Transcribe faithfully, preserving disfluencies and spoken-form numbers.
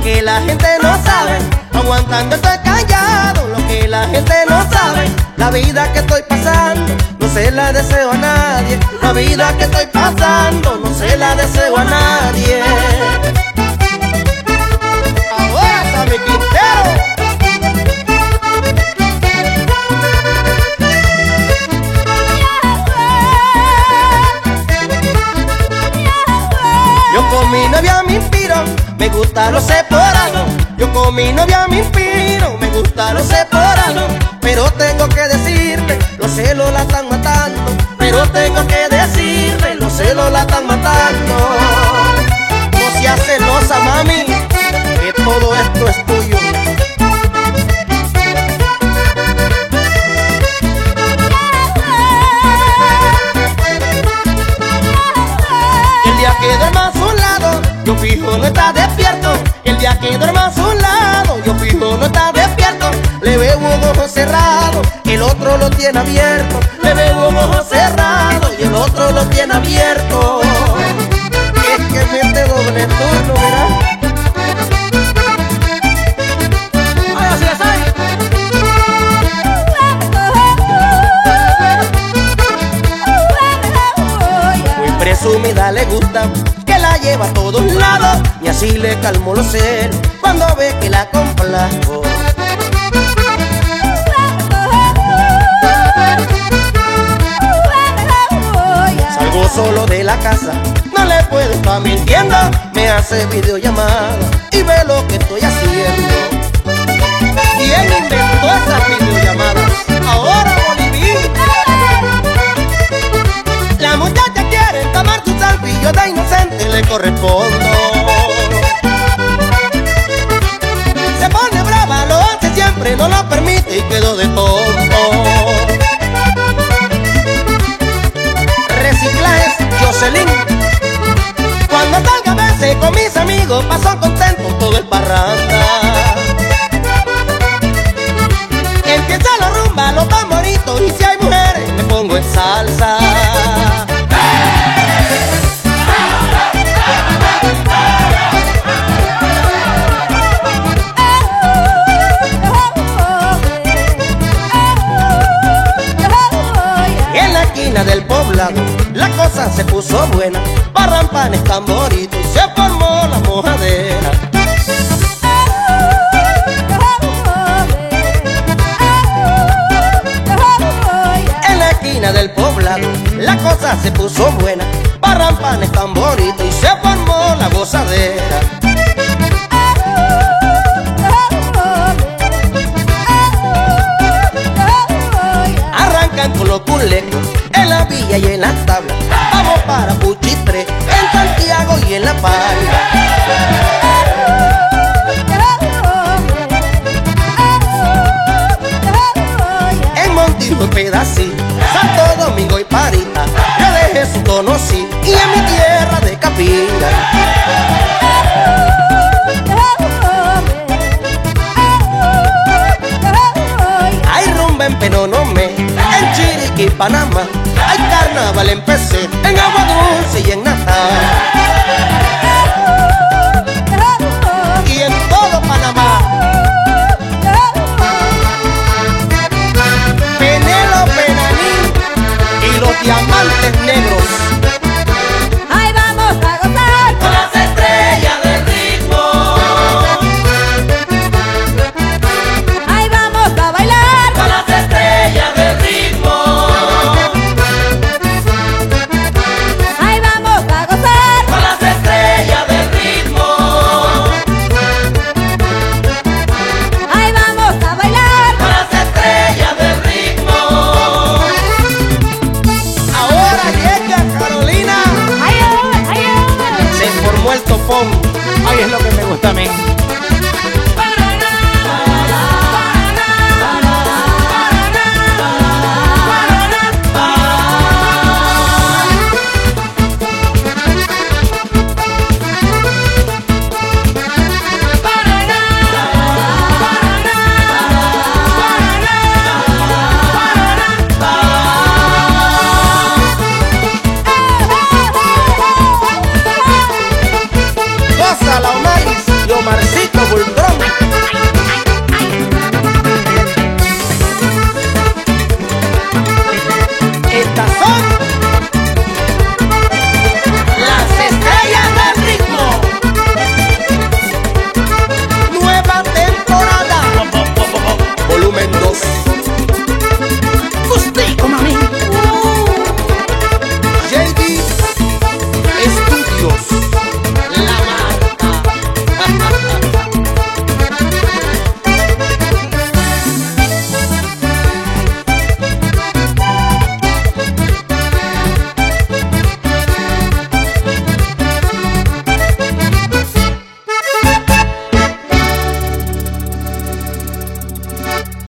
que la gente no sabe, aguantando estoy callado. Lo que la gente no sabe, la vida que estoy pasando, no se la deseo a nadie. La vida que estoy pasando, no se la deseo a nadie. Ahora Sammy Quintero. Yo con mi novia me inspiro, me gusta lo separado. Yo con mi novia me inspiro, me gusta lo separado. Pero tengo que decirle, los celos la están matando. Pero tengo que decirle, los celos la están matando. No seas celosa, mami, que todo esto es tuyo. El día que duermas a un lado, yo fijo no está despierto. El día que duermas a un lado, yo fijo no está despierto. Le veo un ojo cerrado, el otro lo tiene abierto. Le veo un ojo cerrado y el otro lo tiene abierto. Es que mete doble turno, ¿verdad? Ay, así es, ay. Muy presumida le gusta, que la lleva a todos lados, y así le calmo los celos cuando ve que la complazco. Salgo solo de la casa, no le puedo estar mintiendo. Me hace videollamada y ve lo que estoy haciendo. ¿Quién inventó esas videollamadas? Ahora Bolivia. La muchacha quiere tomar su selfie, yo de inocente le correspondo. Se pone brava, lo hace siempre, no lo permite y quedó de tonto. Reciclajes Jocelyn. Cuando salga a verse con mis amigos, paso contento todo el parranda. Empieza la rumba, los tamboritos, y si hay mujeres me pongo en salsa. En la esquina del poblado la cosa se puso buena, barrampanes, tamboritos, y se formó la mojadera. En la esquina del poblado la cosa se puso buena, barrampanes, tamboritos, y se formó la gozadera. Arrancan con los culecos en la villa y en la tabla. Vamos para Puchitre, en Santiago y en La Palma. En Montijo y Pedací, Santo Domingo y Parita, yo de Jesús conocí, y en mi tierra de Capinga. Hay rumba en Penonomé, en Chiriquí, Panamá. Hay carnaval en P C, en Agua Dulce y en Natal. Y en todo Panamá. Penélope Naní y los diamantes negros. Ahí vamos a gozar con las estrellas del ritmo. Ahí vamos a bailar con las estrellas del ritmo. Ahí vamos a gozar Con las estrellas del ritmo. Ahí vamos a bailar Con las estrellas del ritmo. Ahora llega Carolina. Ay, ay, ay, ay. Se formó el topón. Ay, es lo que me gusta a mí.